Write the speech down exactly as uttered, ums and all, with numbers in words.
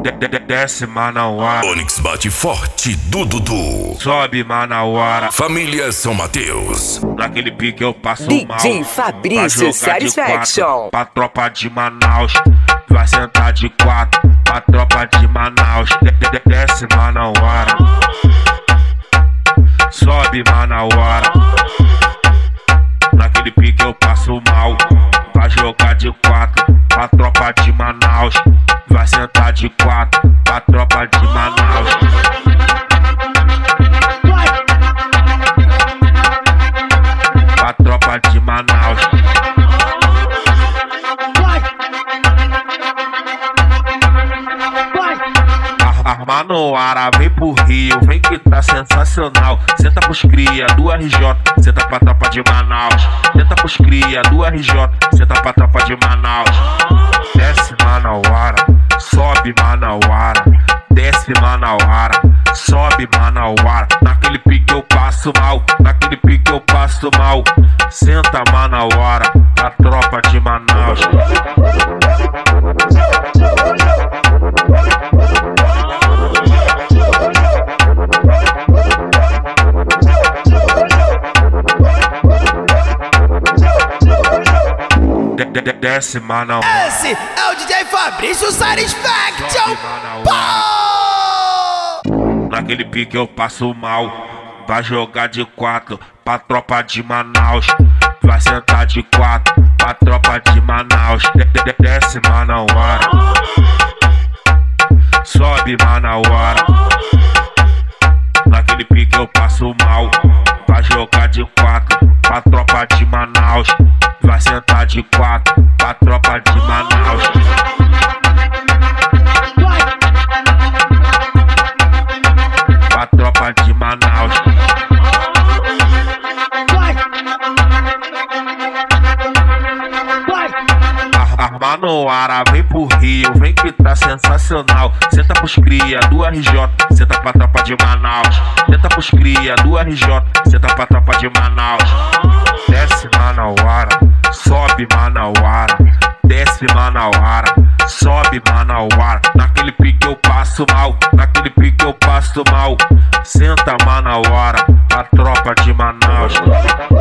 Desce Manauara, Onyx bate forte do Dudu. sobe Manauara. Família São Mateus. Naquele pique eu passo D mal. J Fabrício Pra jogar de Satisfaction. quatro, pra tropa de Manaus. Vai sentar de quatro, pra tropa de Manaus. Desce Manauara, sobe Manauara. Naquele pique eu passo mal. Pra jogar de quatro, pra tropa de Manaus. Vai sentar de quatro, pra tropa de Manaus. Pra tropa de Manaus. A Manauara vem pro Rio, vem que tá sensacional. Senta pros cria do R J, senta pra tropa de Manaus. Senta pros cria do R J, senta pra tropa de Manaus. Desce Manauara, sobe Manauara. Desce Manauara, sobe Manauara. Naquele pique eu passo mal, naquele pique eu passo mal. Senta Manauara, pra tropa de Manaus. Desce Manauara. Esse é o D J Fabrício Satisfaction. Naquele pique eu passo mal. Vai jogar de quatro, pra tropa de Manaus. Vai sentar de quatro, pra tropa de Manaus. Desce Manauara, sobe Manauara. Naquele pique eu passo mal. Vai jogar de quatro, pra tropa de Manaus. Vai sentar de quatro, pra tropa de Manaus. Pra tropa de Manaus. A Manauara vem pro Rio, vem que tá sensacional. Senta pros cria do R J, senta pra tropa de Manaus. Senta pros cria do R J, senta pra tropa de Manaus. Desce Manauara, sobe Manauara. Desce Manauara, sobe Manauara. Naquele pique eu passo mal, naquele pique eu passo mal. Senta Manauara, pra tropa de Manaus.